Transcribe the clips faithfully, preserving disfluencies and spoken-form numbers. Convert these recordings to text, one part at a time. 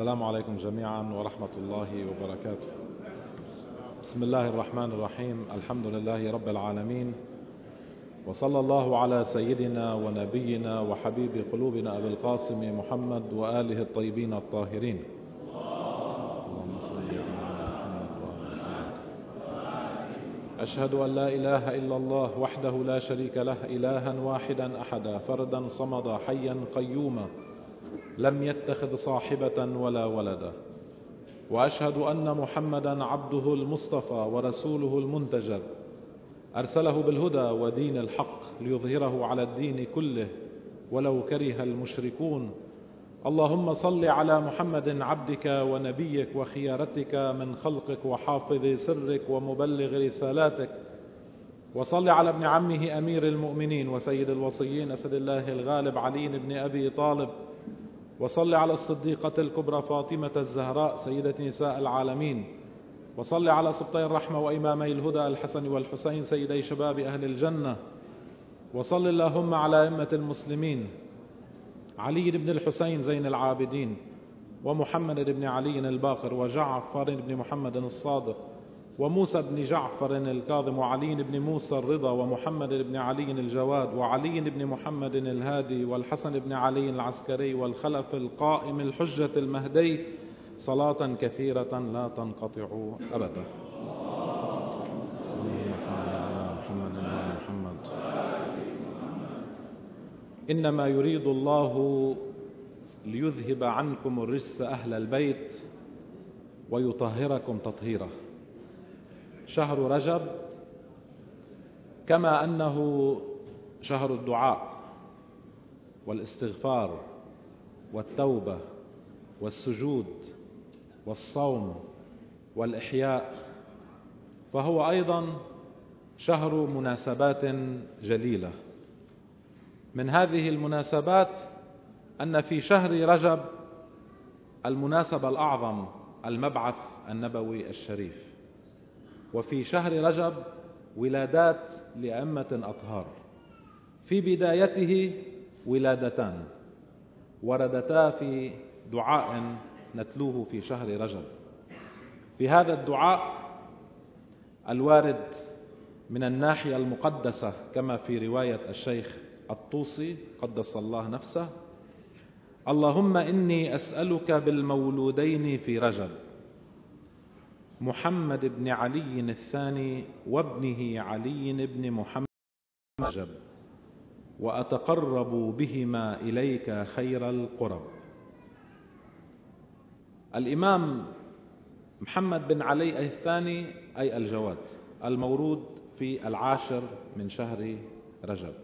السلام عليكم جميعا ورحمة الله وبركاته. بسم الله الرحمن الرحيم. الحمد لله رب العالمين، وصلى الله على سيدنا ونبينا وحبيب قلوبنا أبي القاسم محمد وآله الطيبين الطاهرين. اللهم صل على محمد وآل محمد. أشهد أن لا إله إلا الله وحده لا شريك له، إلها واحدا أحدا فردا صمدا حيا قيوما لم يتخذ صاحبة ولا ولدا، وأشهد أن محمدا عبده المصطفى ورسوله المنتجب، أرسله بالهدى ودين الحق ليظهره على الدين كله ولو كره المشركون. اللهم صل على محمد عبدك ونبيك وخيارتك من خلقك وحافظ سرك ومبلغ رسالاتك، وصل على ابن عمه أمير المؤمنين وسيد الوصيين أسد الله الغالب علي بن أبي طالب، وصل على الصديقة الكبرى فاطمة الزهراء سيدة نساء العالمين، وصل على سبطي الرحمة وإمامي الهدى الحسن والحسين سيدي شباب أهل الجنة، وصل اللهم على أئمة المسلمين علي بن الحسين زين العابدين ومحمد بن علي الباقر وجعفر بن محمد الصادق وموسى بن جعفر الكاظم وعلي بن موسى الرضا ومحمد بن علي الجواد وعلي بن محمد الهادي والحسن بن علي العسكري والخلف القائم الحجة المهدي، صلاة كثيرة لا تنقطع أبدا. إنما يريد الله ليذهب عنكم الرجس أهل البيت ويطهركم تطهيرا. شهر رجب كما أنه شهر الدعاء والاستغفار والتوبة والسجود والصوم والإحياء، فهو أيضا شهر مناسبات جليلة. من هذه المناسبات أن في شهر رجب المناسبة الأعظم المبعث النبوي الشريف، وفي شهر رجب ولادات لأئمة أطهار. في بدايته ولادتان وردتا في دعاء نتلوه في شهر رجب. في هذا الدعاء الوارد من الناحية المقدسة كما في رواية الشيخ الطوسي قدس الله نفسه: اللهم إني أسألك بالمولودين في رجب محمد بن علي الثاني وابنه علي بن محمد رجب، وأتقرب بهما إليك خير القرب. الإمام محمد بن علي الثاني أي الجواد المولود في العاشر من شهر رجب،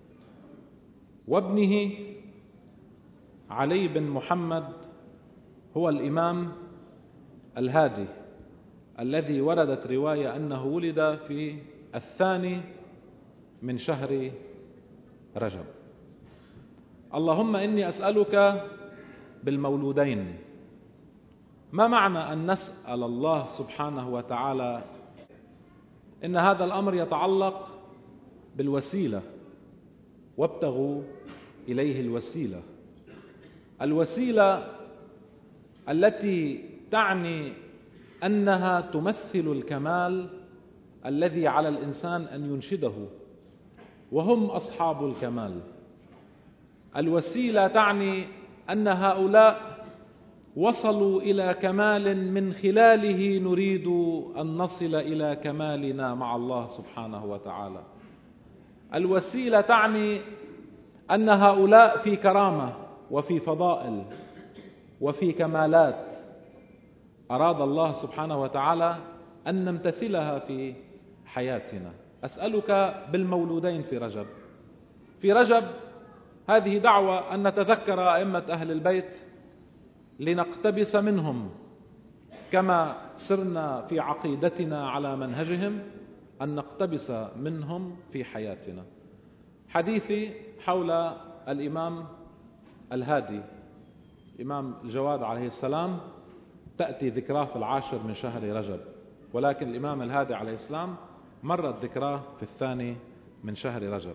وابنه علي بن محمد هو الإمام الهادي الذي وردت رواية أنه ولد في الثاني من شهر رجب. اللهم إني أسألك بالمولودين. ما معنى أن نسأل الله سبحانه وتعالى؟ إن هذا الأمر يتعلق بالوسيلة، وابتغوا إليه الوسيلة. الوسيلة التي تعني أنها تمثل الكمال الذي على الإنسان أن ينشده، وهم أصحاب الكمال. الوسيلة تعني أن هؤلاء وصلوا إلى كمال من خلاله نريد أن نصل إلى كمالنا مع الله سبحانه وتعالى. الوسيلة تعني أن هؤلاء في كرامة وفي فضائل وفي كمالات أراد الله سبحانه وتعالى أن نمتثلها في حياتنا. أسألك بالمولودين في رجب. في رجب هذه دعوة أن نتذكر أئمة أهل البيت لنقتبس منهم كما سرنا في عقيدتنا على منهجهم، أن نقتبس منهم في حياتنا. حديثي حول الإمام الهادي الإمام الجواد عليه السلام تأتي ذكراه في العاشر من شهر رجب، ولكن الإمام الهادي عليه السلام مرت ذكراه في الثاني من شهر رجب.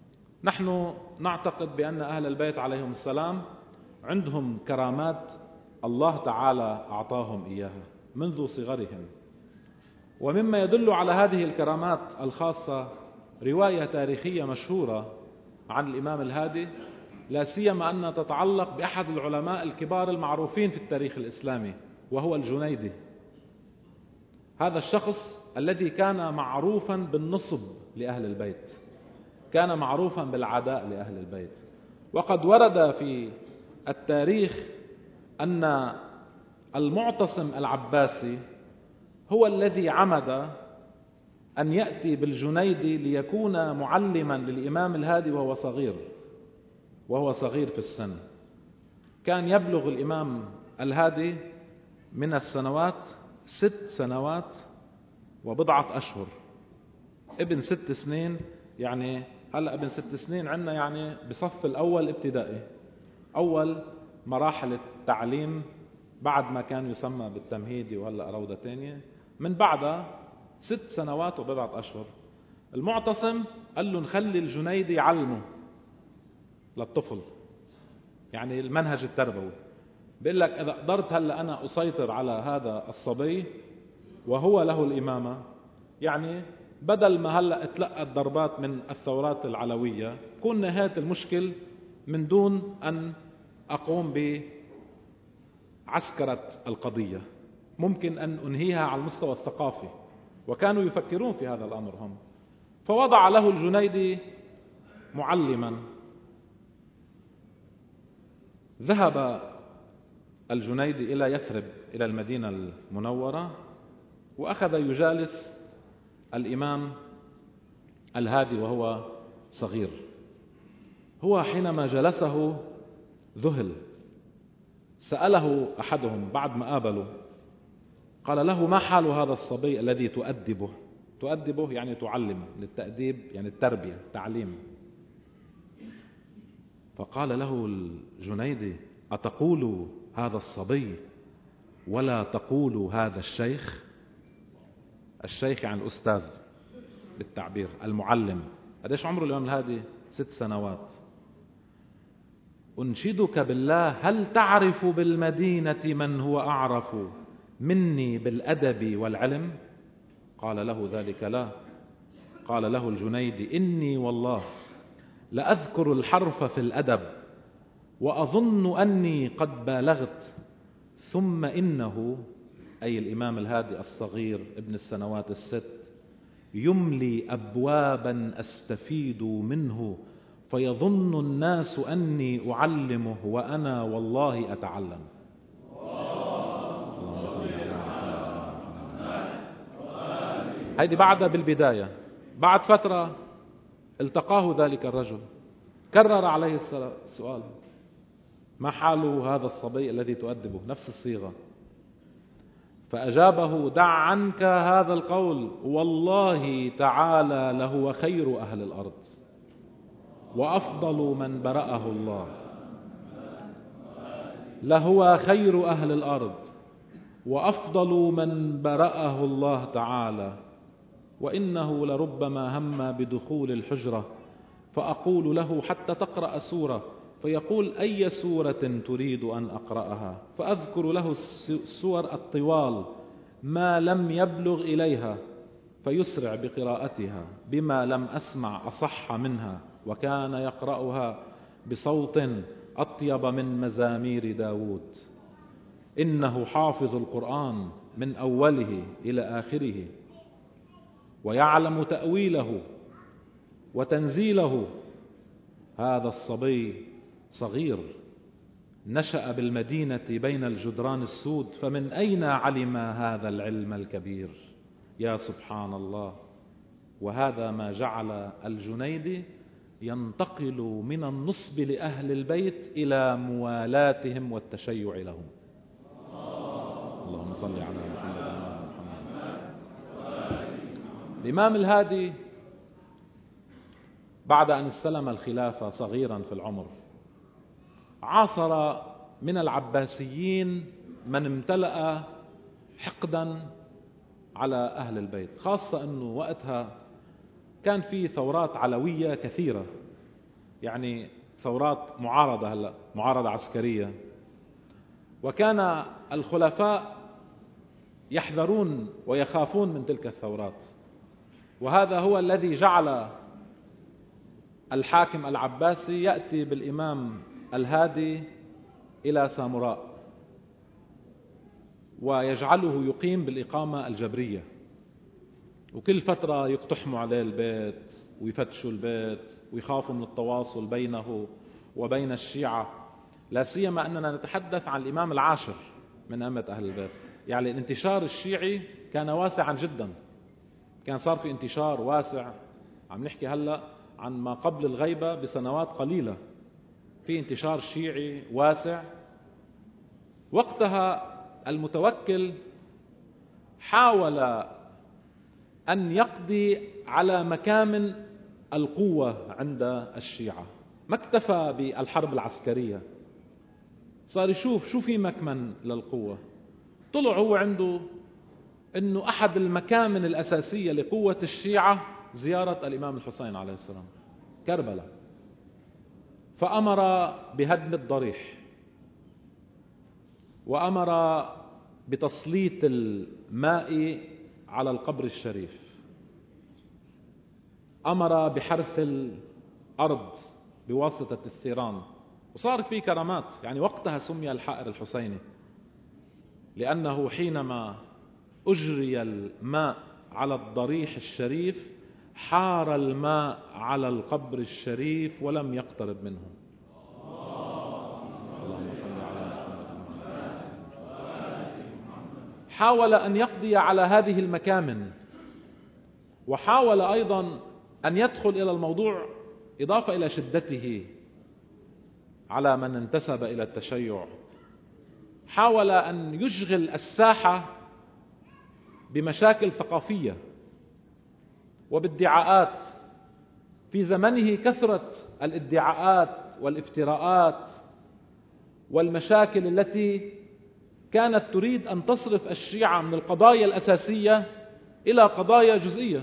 نحن نعتقد بأن أهل البيت عليهم السلام عندهم كرامات الله تعالى أعطاهم إياها منذ صغرهم. ومما يدل على هذه الكرامات الخاصة رواية تاريخية مشهورة عن الإمام الهادي، لا سيما أنها تتعلق بأحد العلماء الكبار المعروفين في التاريخ الإسلامي، وهو الجنيدي. هذا الشخص الذي كان معروفا بالنصب لأهل البيت، كان معروفا بالعداء لأهل البيت. وقد ورد في التاريخ أن المعتصم العباسي هو الذي عمد أن يأتي بالجنيدي ليكون معلما للإمام الهادي وهو صغير وهو صغير في السن. كان يبلغ الإمام الهادي من السنوات ست سنوات وبضعة أشهر. ابن ست سنين، يعني هلأ ابن ست سنين عندنا يعني بصف الأول ابتدائي، أول مراحل التعليم بعد ما كان يسمى بالتمهيدي وهلأ روضة تانية. من بعدها ست سنوات وبضعة أشهر. المعتصم قال له نخلي الجنيدي يعلمه للطفل، يعني المنهج التربوي. بيقول لك إذا قدرت هلأ أنا أسيطر على هذا الصبي وهو له الإمامة، يعني بدل ما هلأ اتلقى الضربات من الثورات العلوية، كون نهاية المشكل من دون أن أقوم بعسكرة القضية، ممكن أن أنهيها على المستوى الثقافي. وكانوا يفكرون في هذا الأمر هم. فوضع له الجنيدي معلما. ذهب الجنيدي إلى يثرب، إلى المدينة المنورة، وأخذ يجالس الإمام الهادي وهو صغير. هو حينما جلسه ذهل. سأله أحدهم بعد ما قابله، قال له ما حال هذا الصبي الذي تؤدبه؟ تؤدبه يعني تعلمه، للتأديب يعني التربية، تعليم. فقال له الجنيدي أتقول هذا الصبي ولا تقول هذا الشيخ؟ الشيخ يعني الأستاذ بالتعبير، المعلم. قديش عمره الإمام الهادي؟ ست سنوات. أنشدك بالله هل تعرف بالمدينة من هو أعرف مني بالأدب والعلم؟ قال له ذلك لا. قال له الجنيدي إني والله لأذكر الحرف في الأدب وأظن أني قد بالغت، ثم إنه، أي الإمام الهادي الصغير ابن السنوات الست، يملي أبوابا أستفيد منه فيظن الناس أني أعلمه وأنا والله أتعلم. هذه بعدها بالبداية. بعد فترة التقاه ذلك الرجل، كرر عليه السؤال ما حال هذا الصبي الذي تؤدبه؟ نفس الصيغة. فأجابه دع عنك هذا القول، والله تعالى لهو خير أهل الأرض وأفضل من برأه الله، لهو خير أهل الأرض وأفضل من برأه الله تعالى، وإنه لربما هم بدخول الحجرة فأقول له حتى تقرأ سورة، فيقول أي سورة تريد أن أقرأها؟ فأذكر له السور الطوال ما لم يبلغ إليها فيسرع بقراءتها بما لم أسمع أصح منها، وكان يقرأها بصوت أطيب من مزامير داود. إنه حافظ القرآن من أوله إلى آخره ويعلم تأويله وتنزيله. هذا الصبي صغير نشأ بالمدينة بين الجدران السود، فمن أين علم هذا العلم الكبير؟ يا سبحان الله. وهذا ما جعل الجنيدي ينتقل من النصب لأهل البيت إلى موالاتهم والتشيع لهم. اللهم صل على محمد. الإمام الهادي بعد أن استلم الخلافة صغيرا في العمر عاصر من العباسيين من امتلأ حقدا على أهل البيت، خاصة أنه وقتها كان في ثورات علوية كثيرة، يعني ثورات معارضة، هلا معارضة عسكرية، وكان الخلفاء يحذرون ويخافون من تلك الثورات، وهذا هو الذي جعل الحاكم العباسي يأتي بالإمام الهادي إلى سامراء ويجعله يقيم بالإقامة الجبرية، وكل فترة يقتحموا عليه البيت ويفتشوا البيت ويخافوا من التواصل بينه وبين الشيعة، لا سيما أننا نتحدث عن الإمام العاشر من أئمة أهل البيت. يعني الانتشار الشيعي كان واسعا جدا، كان صار في انتشار واسع. عم نحكي هلأ عن ما قبل الغيبة بسنوات قليلة، في انتشار شيعي واسع. وقتها المتوكل حاول أن يقضي على مكامن القوة عند الشيعة، ما اكتفى بالحرب العسكرية، صار يشوف شو في مكمن للقوة. طلع هو عنده أنه أحد المكامن الأساسية لقوة الشيعة زيارة الإمام الحسين عليه السلام كربلاء، فأمر بهدم الضريح، وأمر بتسليط الماء على القبر الشريف، أمر بحرث الأرض بواسطة الثيران، وصار في كرامات. يعني وقتها سمي الحائر الحسيني، لأنه حينما أجري الماء على الضريح الشريف حار الماء على القبر الشريف ولم يقترب منه. اللهم صل على محمد. حاول أن يقضي على هذه المكامن، وحاول أيضا أن يدخل إلى الموضوع إضافة إلى شدته على من انتسب إلى التشيع، حاول أن يشغل الساحة بمشاكل ثقافية وبادعاءات. في زمنه كثرة الادعاءات والافتراءات والمشاكل التي كانت تريد أن تصرف الشيعة من القضايا الأساسية إلى قضايا جزئية.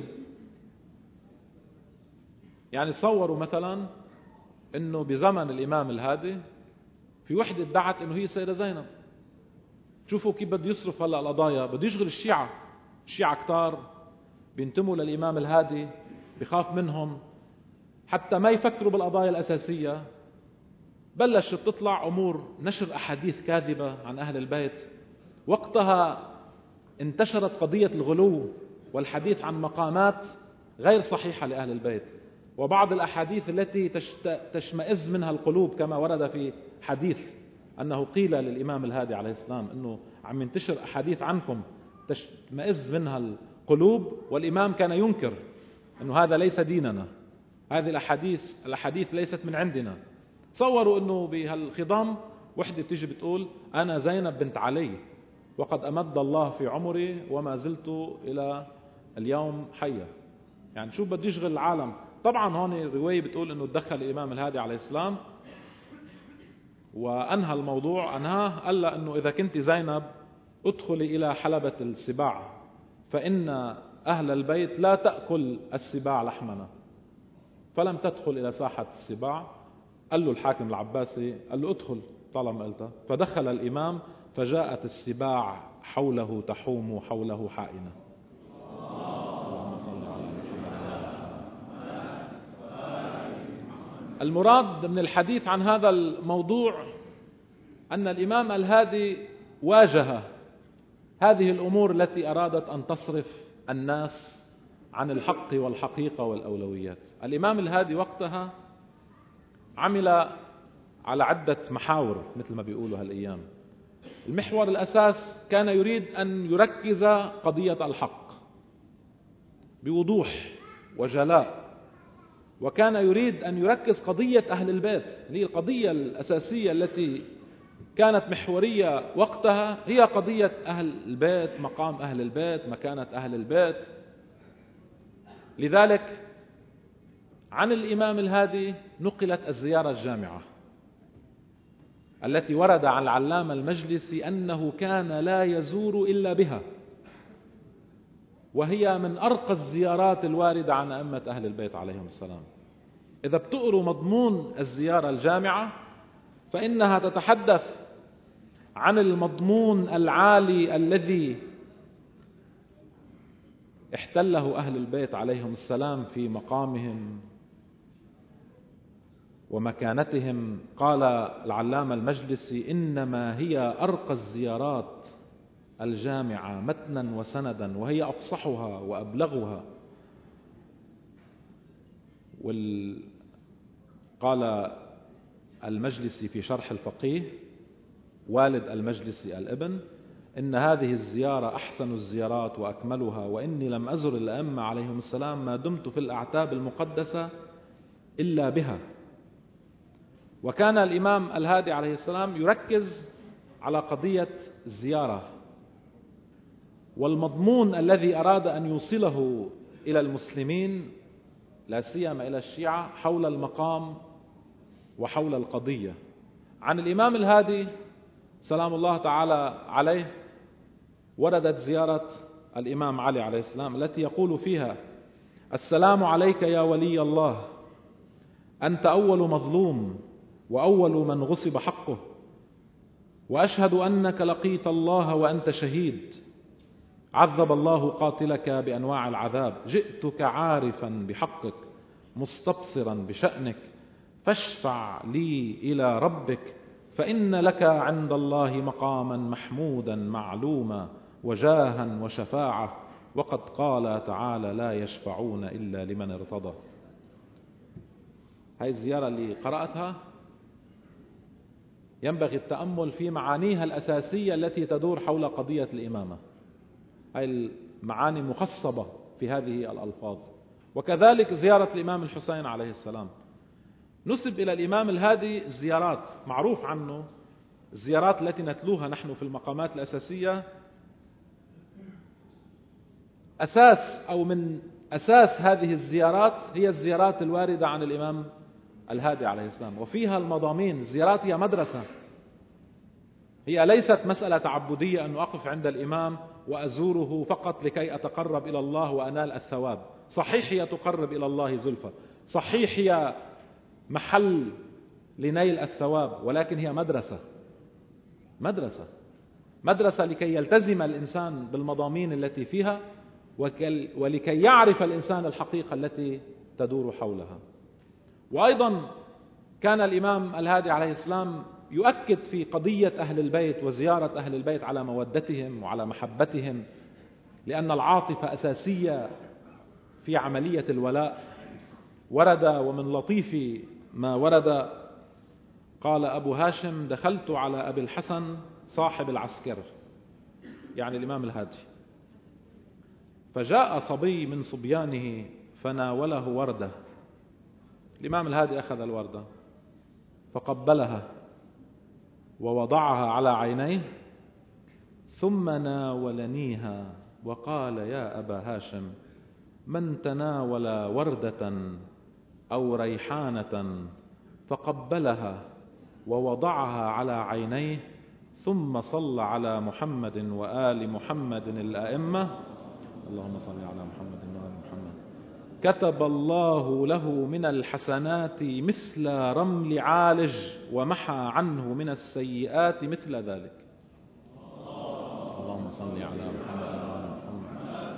يعني تصوروا مثلا أنه بزمن الإمام الهادي في وحدة ادعت أنه هي السيدة زينب. شوفوا كيف بده يصرف هلا القضايا، بده يشغل الشيعة. الشيعة كتار بينتموا للإمام الهادي، بخاف منهم حتى ما يفكروا بالقضايا الأساسية. بلشت تطلع أمور نشر أحاديث كاذبة عن أهل البيت. وقتها انتشرت قضية الغلو والحديث عن مقامات غير صحيحة لأهل البيت، وبعض الأحاديث التي تشمئز منها القلوب، كما ورد في حديث أنه قيل للإمام الهادي عليه السلام أنه عم ينتشر أحاديث عنكم تشمئز منها القلوب، والإمام كان ينكر أنه هذا ليس ديننا، هذه الأحاديث الأحاديث ليست من عندنا. تصوروا أنه بهالخضام وحدة تيجي بتقول أنا زينب بنت علي وقد أمد الله في عمري وما زلت إلى اليوم حية. يعني شو بده يشغل العالم. طبعا هون الرواية بتقول أنه تدخل الإمام الهادي عليه السلام وأنهى الموضوع. أنهاه قال له أنه إذا كنت زينب ادخلي إلى حلبة السباع فإن أهل البيت لا تأكل السباع لحمنا. فلم تدخل إلى ساحة السباع. قال له الحاكم العباسي قال له ادخل طالما قلت. فدخل الإمام فجاءت السباع حوله تحوم حوله حائنة. المراد من الحديث عن هذا الموضوع أن الإمام الهادي واجه هذه الأمور التي أرادت أن تصرف الناس عن الحق والحقيقة والأولويات. الإمام الهادي وقتها عمل على عدة محاور مثل ما بيقولوا هالأيام. المحور الأساس كان يريد أن يركز قضية الحق بوضوح وجلاء، وكان يريد أن يركز قضية أهل البيت. هي القضية الأساسية التي كانت محورية وقتها، هي قضية أهل البيت، مقام أهل البيت، مكانة أهل البيت. لذلك عن الإمام الهادي نقلت الزيارة الجامعة التي ورد عن العلامة المجلسي أنه كان لا يزور إلا بها، وهي من أرقى الزيارات الواردة عن أئمة أهل البيت عليهم السلام. إذا بتقروا مضمون الزيارة الجامعة فإنها تتحدث عن المضمون العالي الذي احتله أهل البيت عليهم السلام في مقامهم ومكانتهم. قال العلامة المجلسي: إنما هي أرقى الزيارات الجامعة متنا وسندا، وهي أفصحها وأبلغها. وال... قال المجلسي في شرح الفقيه والد المجلسي الابن: إن هذه الزيارة أحسن الزيارات وأكملها، وإني لم أزر الأئمة عليهم السلام ما دمت في الأعتاب المقدسة إلا بها. وكان الإمام الهادي عليه السلام يركز على قضية الزيارة والمضمون الذي أراد أن يوصله إلى المسلمين لا سيما إلى الشيعة حول المقام وحول القضية. عن الإمام الهادي سلام الله تعالى عليه وردت زيارة الإمام علي عليه السلام التي يقول فيها: السلام عليك يا ولي الله، أنت أول مظلوم وأول من غصب حقه، وأشهد أنك لقيت الله وأنت شهيد، عذب الله قاتلك بأنواع العذاب، جئتك عارفا بحقك مستبصرا بشأنك، فاشفع لي إلى ربك، فإن لك عند الله مقاما محمودا معلوما وجاها وشفاعة، وقد قال تعالى: لا يشفعون إلا لمن ارتضى. هذه الزيارة اللي قرأتها ينبغي التأمل في معانيها الأساسية التي تدور حول قضية الإمامة. هذه المعاني مخصبة في هذه الألفاظ. وكذلك زيارة الإمام الحسين عليه السلام. نسب إلى الإمام الهادي زيارات معروف عنه، الزيارات التي نتلوها نحن في المقامات الأساسية أساس أو من أساس هذه الزيارات هي الزيارات الواردة عن الإمام الهادي عليه السلام، وفيها المضامين. الزيارات هي مدرسة، هي ليست مسألة تعبدية أن أقف عند الإمام وأزوره فقط لكي أتقرب إلى الله وأنال الثواب. صحيح هي تقرب إلى الله زلفى، صحيح هي محل لنيل الثواب، ولكن هي مدرسة مدرسة مدرسة لكي يلتزم الإنسان بالمضامين التي فيها، ولكي يعرف الإنسان الحقيقة التي تدور حولها. وأيضا كان الإمام الهادي عليه السلام يؤكد في قضية أهل البيت وزيارة أهل البيت على مودتهم وعلى محبتهم، لأن العاطفة أساسية في عملية الولاء. ورد ومن لطيف ما ورد قال أبو هاشم: دخلت على أبي الحسن صاحب العسكر، يعني الإمام الهادي، فجاء صبي من صبيانه فناوله وردة. الإمام الهادي أخذ الوردة فقبلها ووضعها على عينيه، ثم ناولنيها وقال: يا أبا هاشم، من تناول وردة أو ريحانة فقبلها ووضعها على عينيه ثم صلى على محمد وآل محمد الأئمة، اللهم صل على محمد وآل محمد، كتب الله له من الحسنات مثل رمل عالج، ومحى عنه من السيئات مثل ذلك. اللهم صل على محمد وآل محمد.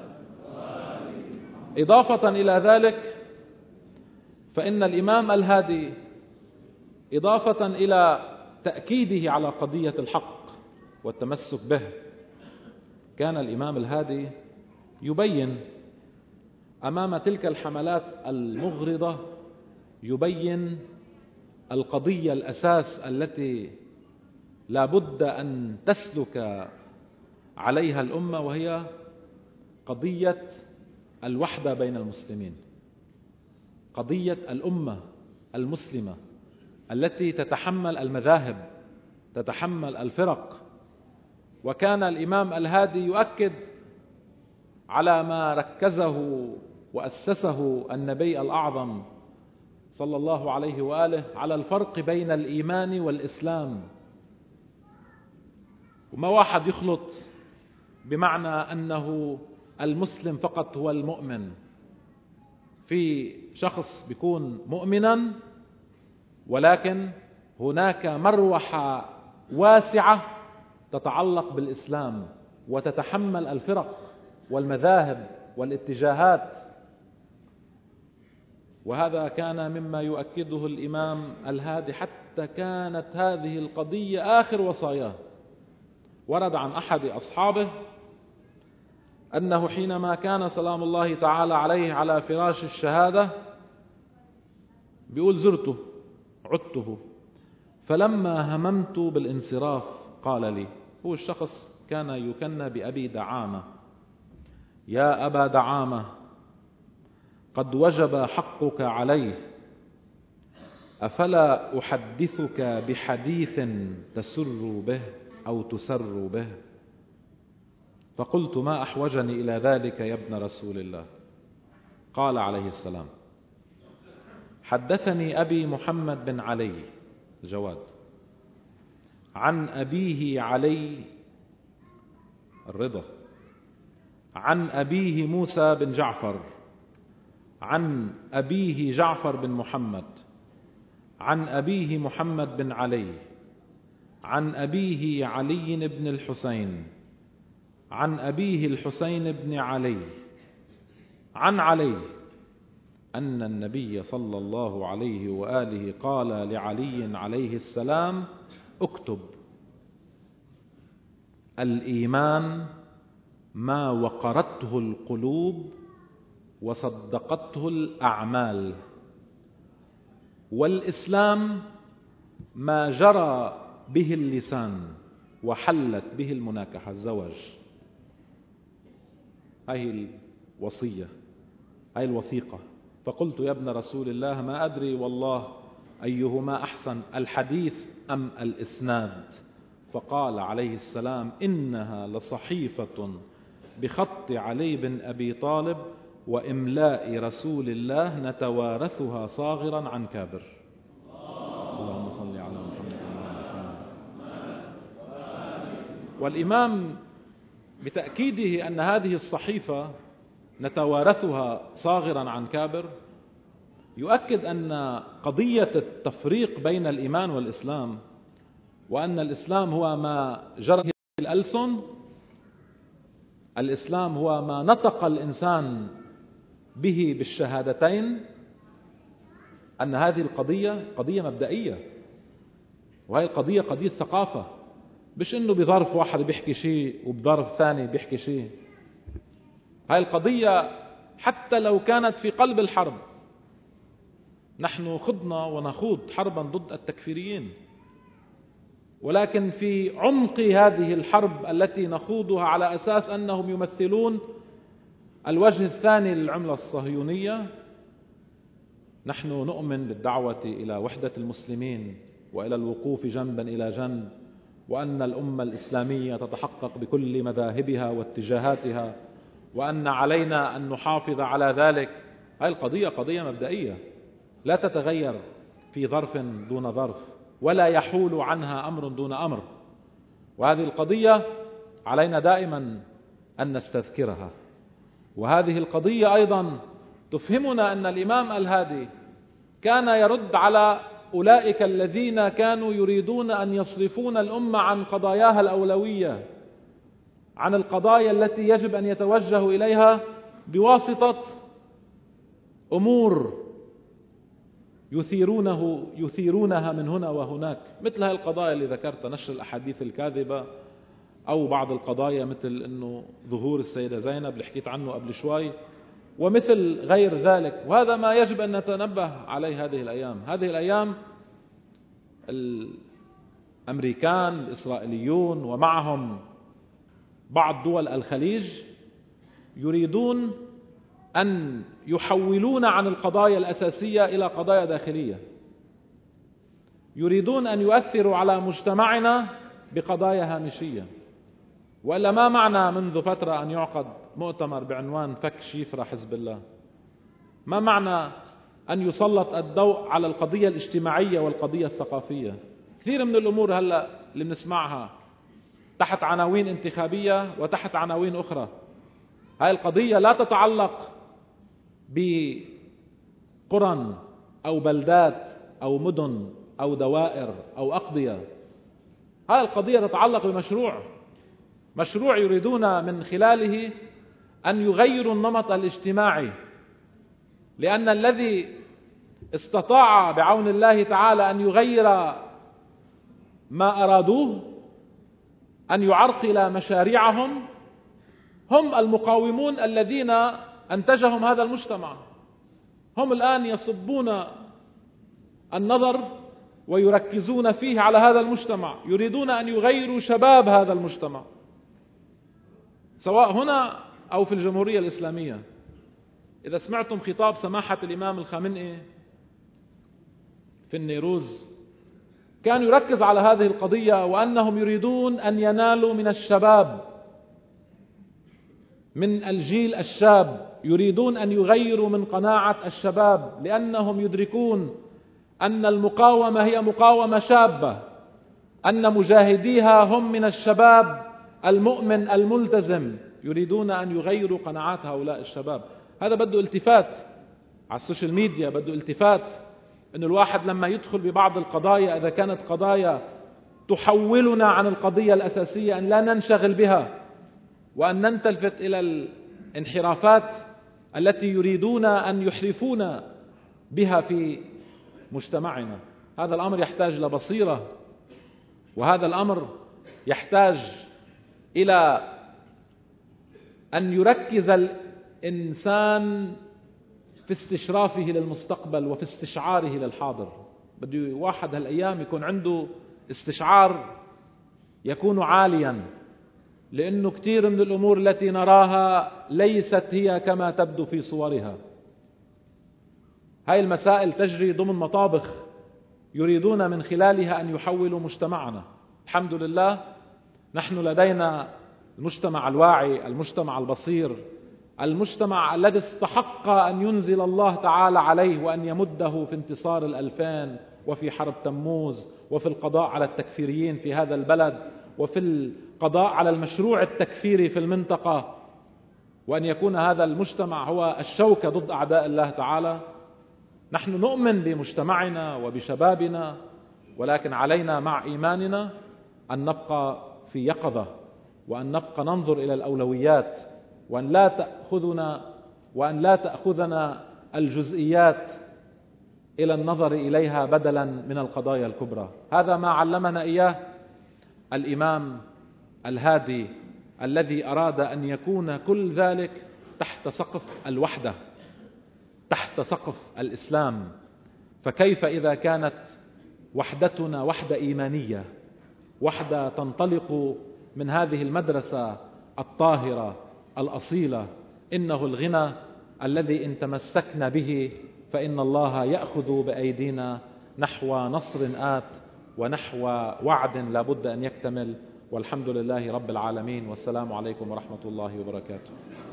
إضافة إلى ذلك فإن الإمام الهادي إضافة إلى تأكيده على قضية الحق والتمسك به، كان الإمام الهادي يبين أمام تلك الحملات المغرضة، يبين القضية الأساس التي لا بد أن تسلك عليها الأمة، وهي قضية الوحدة بين المسلمين، قضية الأمة المسلمة التي تتحمل المذاهب، تتحمل الفرق. وكان الإمام الهادي يؤكد على ما ركزه وأسسه النبي الأعظم صلى الله عليه وآله، على الفرق بين الإيمان والإسلام. وما واحد يخلط بمعنى أنه المسلم فقط هو المؤمن. في شخص بيكون مؤمنا ولكن هناك مروحة واسعة تتعلق بالإسلام وتتحمل الفرق والمذاهب والاتجاهات. وهذا كان مما يؤكده الإمام الهادي، حتى كانت هذه القضية آخر وصاياه. ورد عن أحد أصحابه أنه حينما كان سلام الله تعالى عليه على فراش الشهادة بيقول: زرته عدته، فلما هممت بالانصراف قال لي، هو الشخص كان يكنى بأبي دعامة: يا أبا دعامة، قد وجب حقك عليه، أفلا أحدثك بحديث تسر به أو تسر به؟ فقلت: ما أحوجني إلى ذلك يا ابن رسول الله؟ قال عليه السلام: حدثني أبي محمد بن علي الجواد عن أبيه علي الرضا عن أبيه موسى بن جعفر عن أبيه جعفر بن محمد عن أبيه محمد بن علي عن أبيه علي بن الحسين عن أبيه الحسين بن علي عن علي أن النبي صلى الله عليه وآله قال لعلي عليه السلام: اكتب: الإيمان ما وقرته القلوب وصدقته الأعمال، والإسلام ما جرى به اللسان وحلت به المناكحة، الزواج. هاي الوصية، هاي الوثيقة. فقلت: يا ابن رسول الله، ما أدري والله أيهما أحسن، الحديث أم الإسناد؟ فقال عليه السلام: إنها لصحيفة بخط علي بن أبي طالب وإملاء رسول الله نتوارثها صاغرا عن كابر. اللهم صل على محمد. والإمام بتأكيده أن هذه الصحيفة نتوارثها صاغرا عن كابر يؤكد أن قضية التفريق بين الإيمان والإسلام، وأن الإسلام هو ما جرى الألسن، الإسلام هو ما نطق الإنسان به بالشهادتين، أن هذه القضية قضية مبدئية، وهي القضية قضية ثقافة، مش إنه بظرف واحد بيحكي شيء وبظرف ثاني بيحكي شيء. هاي القضية حتى لو كانت في قلب الحرب، نحن خضنا ونخوض حربا ضد التكفيريين، ولكن في عمق هذه الحرب التي نخوضها على أساس أنهم يمثلون الوجه الثاني للعملة الصهيونية، نحن نؤمن بالدعوة إلى وحدة المسلمين وإلى الوقوف جنبا إلى جنب، وأن الأمة الإسلامية تتحقق بكل مذاهبها واتجاهاتها، وأن علينا أن نحافظ على ذلك. هذه القضية قضية مبدئية لا تتغير في ظرف دون ظرف، ولا يحول عنها أمر دون أمر، وهذه القضية علينا دائما أن نستذكرها. وهذه القضية أيضا تفهمنا أن الإمام الهادي كان يرد على أولئك الذين كانوا يريدون أن يصرفون الأمة عن قضاياها الأولوية، عن القضايا التي يجب أن يتوجه إليها بواسطة أمور يثيرونه يثيرونها من هنا وهناك، مثل هذه القضايا اللي ذكرتها، نشر الأحاديث الكاذبة، أو بعض القضايا مثل أنه ظهور السيدة زينب اللي حكيت عنه قبل شوي، ومثل غير ذلك. وهذا ما يجب أن نتنبه عليه هذه الأيام. هذه الأيام الأمريكان الإسرائيليون ومعهم بعض دول الخليج يريدون أن يحولون عن القضايا الأساسية إلى قضايا داخلية، يريدون أن يؤثروا على مجتمعنا بقضايا هامشية. وإلا ما معنى منذ فترة أن يعقد مؤتمر بعنوان فك شيفرة حزب الله؟ ما معنى أن يسلط الضوء على القضية الاجتماعية والقضية الثقافية؟ كثير من الأمور هلأ اللي بنسمعها تحت عناوين انتخابية وتحت عناوين أخرى. هاي القضية لا تتعلق بقرى أو بلدات أو مدن أو دوائر أو أقضية. هذه القضية تتعلق بمشروع مشروع يريدون من خلاله أن يغيروا النمط الاجتماعي، لأن الذي استطاع بعون الله تعالى أن يغير ما أرادوه، أن يعرقل مشاريعهم، هم المقاومون الذين أنتجهم هذا المجتمع. هم الآن يصبون النظر ويركزون فيه على هذا المجتمع، يريدون أن يغيروا شباب هذا المجتمع، سواء هنا أو في الجمهورية الإسلامية. إذا سمعتم خطاب سماحة الإمام الخامنئي في النيروز، كان يركز على هذه القضية، وأنهم يريدون أن ينالوا من الشباب، من الجيل الشاب، يريدون أن يغيروا من قناعة الشباب، لأنهم يدركون أن المقاومة هي مقاومة شابة، أن مجاهديها هم من الشباب المؤمن الملتزم، يريدون أن يغيروا قناعات هؤلاء الشباب. هذا بده التفات على السوشيال ميديا، بده التفات أن الواحد لما يدخل ببعض القضايا، إذا كانت قضايا تحولنا عن القضية الأساسية، أن لا ننشغل بها، وأن ننتلفت إلى الانحرافات التي يريدون أن يحرفون بها في مجتمعنا. هذا الأمر يحتاج لبصيرة، وهذا الأمر يحتاج إلى أن يركز الإنسان في استشرافه للمستقبل وفي استشعاره للحاضر. بده واحد هالأيام يكون عنده استشعار يكون عاليا، لأنه كثير من الأمور التي نراها ليست هي كما تبدو في صورها. هاي المسائل تجري ضمن مطابخ يريدون من خلالها أن يحولوا مجتمعنا. الحمد لله نحن لدينا المجتمع الواعي، المجتمع البصير، المجتمع الذي استحق أن ينزل الله تعالى عليه وأن يمده في انتصار الألفين، وفي حرب تموز، وفي القضاء على التكفيريين في هذا البلد، وفي القضاء على المشروع التكفيري في المنطقة، وأن يكون هذا المجتمع هو الشوكة ضد أعداء الله تعالى. نحن نؤمن بمجتمعنا وبشبابنا، ولكن علينا مع إيماننا أن نبقى في يقظة، وأن نبقى ننظر إلى الأولويات، وأن لا تأخذنا وأن لا تأخذنا الجزئيات إلى النظر إليها بدلا من القضايا الكبرى. هذا ما علمنا إياه الإمام الهادي، الذي أراد أن يكون كل ذلك تحت سقف الوحدة، تحت سقف الإسلام. فكيف إذا كانت وحدتنا وحدة إيمانية، وحدة تنطلق من هذه المدرسة الطاهرة الأصيلة: إنه الغنى الذي إن تمسكنا به فإن الله يأخذ بأيدينا نحو نصر آت ونحو وعد لا بد أن يكتمل. والحمد لله رب العالمين، والسلام عليكم ورحمة الله وبركاته.